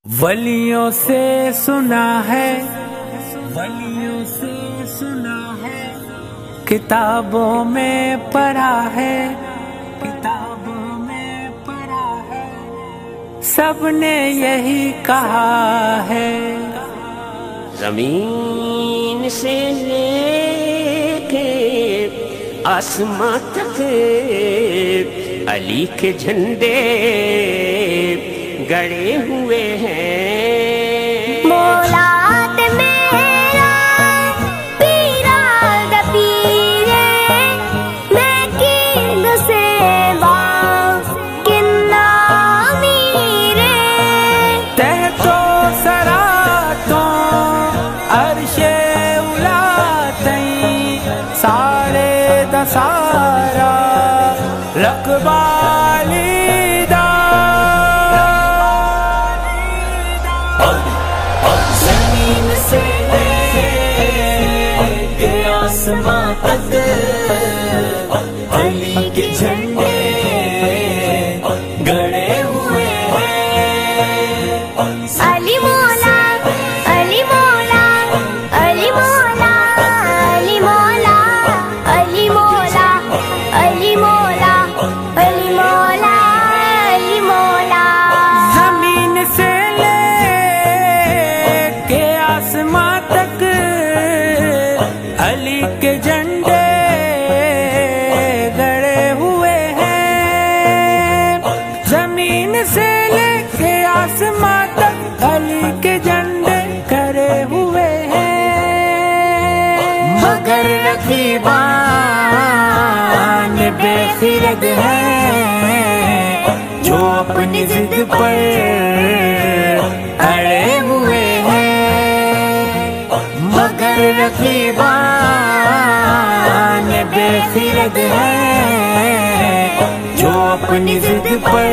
ولیوں سے سنا ہے، ولیوں سے سنا ہے، کتابوں میں پڑھا ہے، کتابوں میں پڑھا ہے، سب نے یہی کہا ہے۔ زمین سے لے کے آسمان تک علی کے جھنڈے گڑے ہوئے ہیں۔ مولاد میرا پیرا دا پیرے، میں کن سے کنا میرے، تحت و سراتوں عرش اولا تئیں سارے دا سارا رقبہ لیدہ، زمین سے لے کے آسمان تک علی کے جھنڈے گڑے ہوئے ہیں۔ علی مولا، علی مولا، علی مولا، علی مولا، علی مولا، علی مولا، علی مولا، علی مولا۔ زمین سے لے کے آسمان تک علی کے جھنڈے گڑے ہوئے ہیں۔ زمین سے لے کے آسمان تک علی کے جھنڈے گڑے ہوئے ہیں، مگر رقیبان بے خرد ہیں جو اپنی ضد پر اڑے ہوئے ہیں، مگر رقیبان بے خرد ہیں جو اپنی ضد پر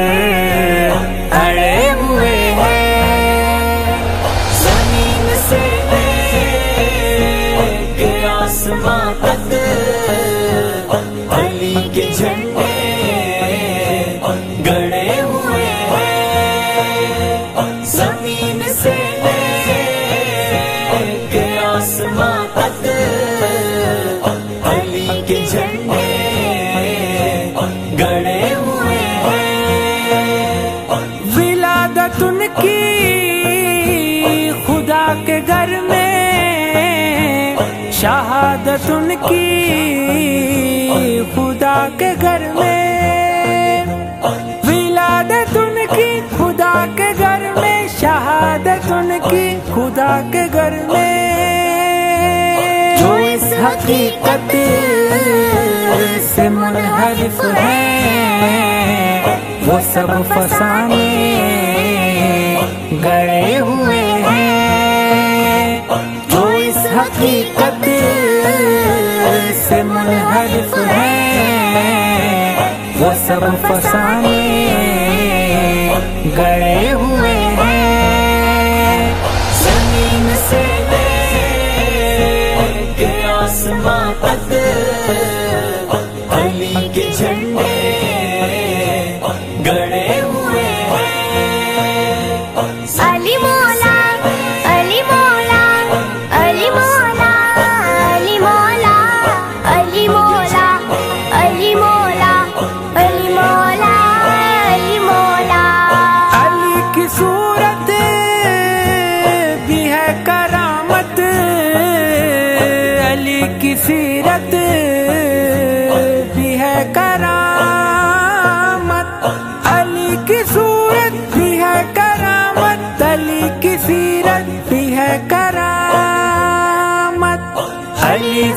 اڑے ہوئے ہیں۔ زمین سے لے کے آسمان تک علی کے جھنڈے گڑے ہوئے ہیں۔ زمین سے لے کے آسمان تک علی کے جھنڈے گڑے ہوئے ہیں۔ ولادت ان کی خدا کے گھر میں، شہادت ان کی خدا کے گھر میں، ولادت ان کی خدا کے گھر میں، شہادت ان کی خدا کے گھر میں، جو اس حقیقت سے منحرف ہیں وہ سب فسانے گڑے ہوئے ہیں، جو اس حقیقت سے منحرف ہیں وہ سب فسانے گڑے ہوئے ہیں۔ زمین سے لے کے آسمان تک علی کے جھنڈے گڑے ہوئے ہیں۔ علی مولا، علی مولا، علی مولا، علی مولا، علی مولا، علی مولا، علی مولا، علی مولا۔ علی کی صورت بھی ہے کرامت، علی کی سیرت بھی ہے کرامت، علی کی صورت بھی ہے کرامت، علی کی سیرت بھی ہے کرامت۔ علی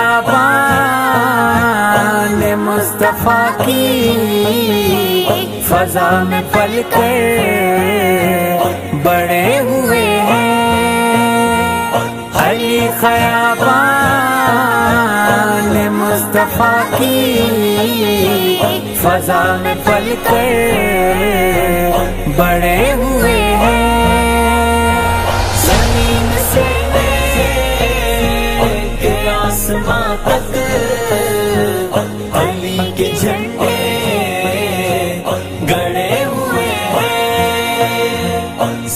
خیابان مصطفیٰ کی فضا میں پل کر بڑے ہوئے ہیں، علی خیابان مصطفیٰ کی فضا میں پل کر بڑے ہوئے ہیں۔ زمین سے لے کے آسمان تک علی کے جھنڈے گڑے ہوئے ہیں۔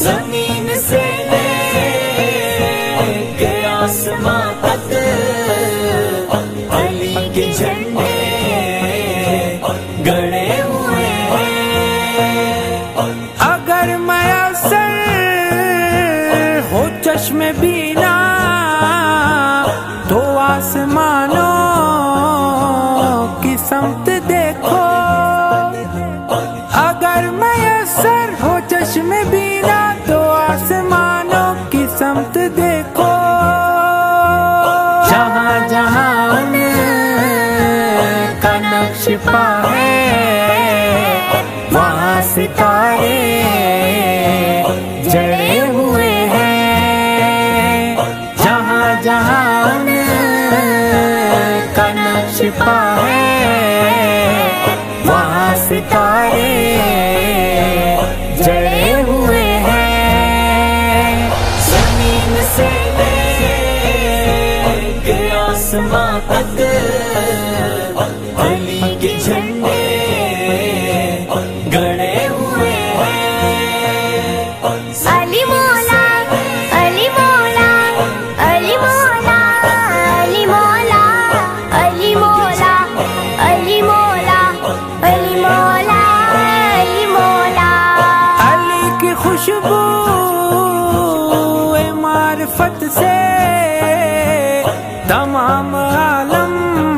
اگر میسر ہو چشم بینا تو آسمانوں کی سمت دیکھو، جہاں جہاں ان کا نقش پا ہے وہاں ستارے جڑے ہوئے ہیں، جہاں جہاں ان کا نقش پا ہے وہاں ستارے جڑے ہوئے ہیں، زمین سے لے کے آسمان تک علی کے جھنڈے گڑے ہوئے ہیں، علی مولا علی مولا علی مولا علی مولا علی مولا علی مولا علی مولا علی مولا، علی کی خوشبو معرفت سے تمام عالم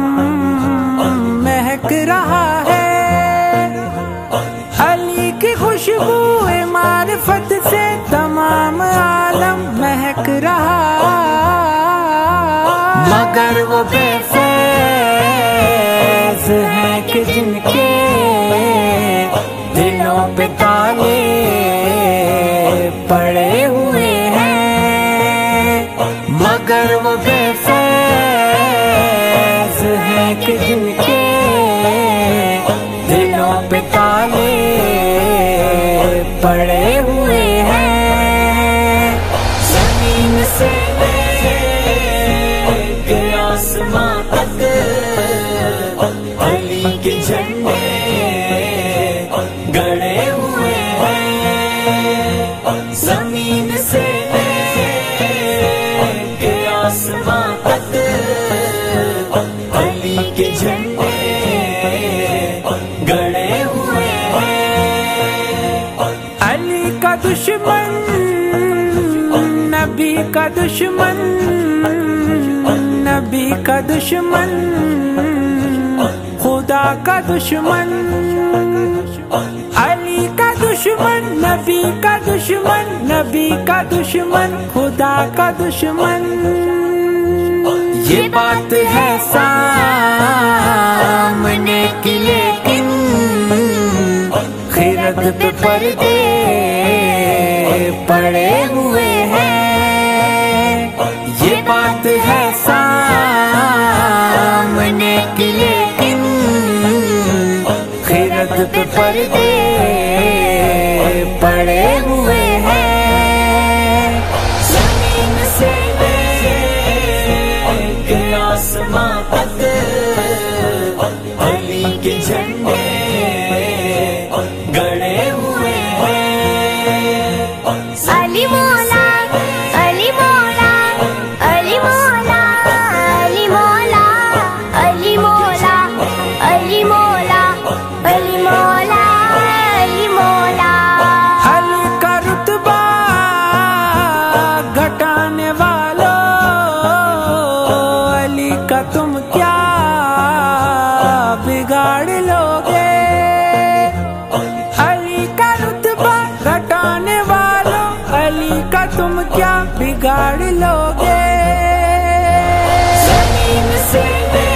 مہک رہا ہے، علی کی خوشبو معرفت سے تمام عالم مہک رہا، مگر وہ بے فیض ہیں کہ جن کے دلوں پہ تالے پڑے ہوئے ہیں، مگر وہ بے فیض ہیں کہ جن کے دلوں پہ تالے پڑے ہوئے ہیں، زمین سے لے کے آسمان تک علی کے جھنڈے گڑے ہوئے ہیں، زمین سے لے کے آسمان تک علی کے جھنڈے گڑے ہوئے ہیں، علی کا دشمن نبی کا دشمن، نبی کا دشمن خدا کا دشمن، علی کا دشمن نبی کا دشمن، نبی کا دشمن خدا کا دشمن، یہ بات ہے سامنے کی لیکن خرد پہ پردے پڑے ہوئے ہیں، یہ بات ہے سامنے کی لیکن خرد پہ پردے پڑے ہوئے ہیں، زمین سے لے کے آسمان تک علی کے جھنڈے گڑے ہوئے ہیں، علی مولا علی مولا علی مولا علی مولا علی مولا علی مولا علی مولا علی مولا، علی کا رتبہ گھٹانے والوں علی کا تم کیا بگاڑ لوگے، علی کا رتبہ گھٹانے والوں علی کا تم کیا بگاڑ لوگے، زمین سے لے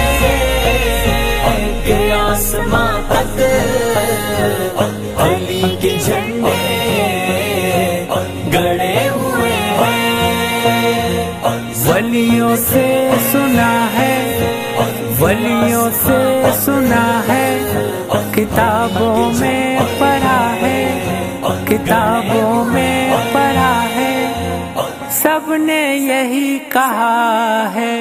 کے آسمان تک علی کے جھنڈے گڑے ہوئے ہیں، ولیوں سے سنا ہے ولیوں سے سنا ہے، کتابوں میں پڑھا ہے کتابوں میں پڑھا ہے، سب نے یہی کہا ہے،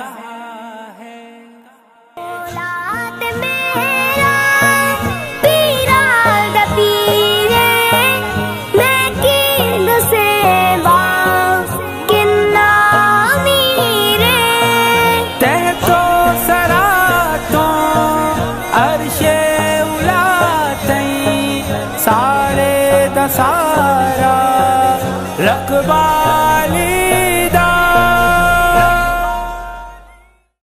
اولاد میرا پیرا دا پیرے میں کن سے کنا میرے، تہ تو سرا تو عرش اولا تئیں سارے دا سارا رقبہ